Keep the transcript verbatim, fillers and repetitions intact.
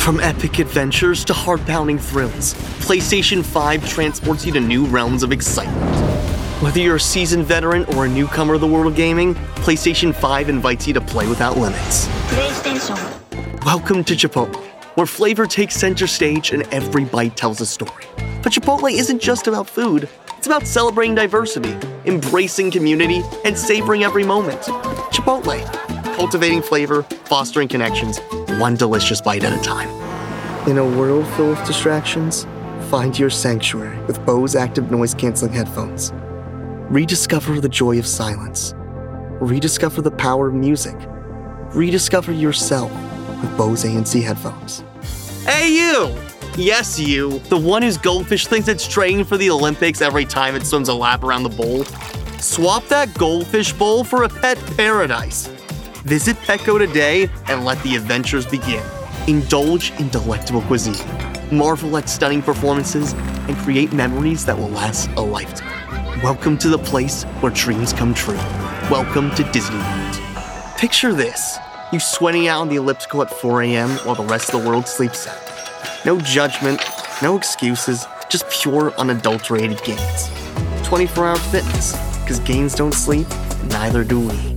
From epic adventures to heart-pounding thrills, PlayStation five transports you to new realms of excitement. Whether you're a seasoned veteran or a newcomer to the world of gaming, PlayStation five invites you to play without limits. PlayStation. Welcome to Chipotle, where flavor takes center stage and every bite tells a story. But Chipotle isn't just about food. It's about celebrating diversity, embracing community, and savoring every moment. Chipotle, cultivating flavor, fostering connections, one delicious bite at a time. In a world full of distractions, find your sanctuary with Bose Active Noise-Canceling Headphones. Rediscover the joy of silence. Rediscover the power of music. Rediscover yourself with Bose A N C headphones. Hey you! Yes you, the one whose goldfish thinks it's training for the Olympics every time it swims a lap around the bowl. Swap that goldfish bowl for a pet paradise. Visit Petco today and let the adventures begin. Indulge in delectable cuisine, marvel at stunning performances, and create memories that will last a lifetime. Welcome to the place where dreams come true. Welcome to Disney World. Picture this, you sweating out on the elliptical at four a.m. while the rest of the world sleeps out. No judgment, no excuses, just pure unadulterated gains. twenty-four hour fitness, because gains don't sleep, and neither do we.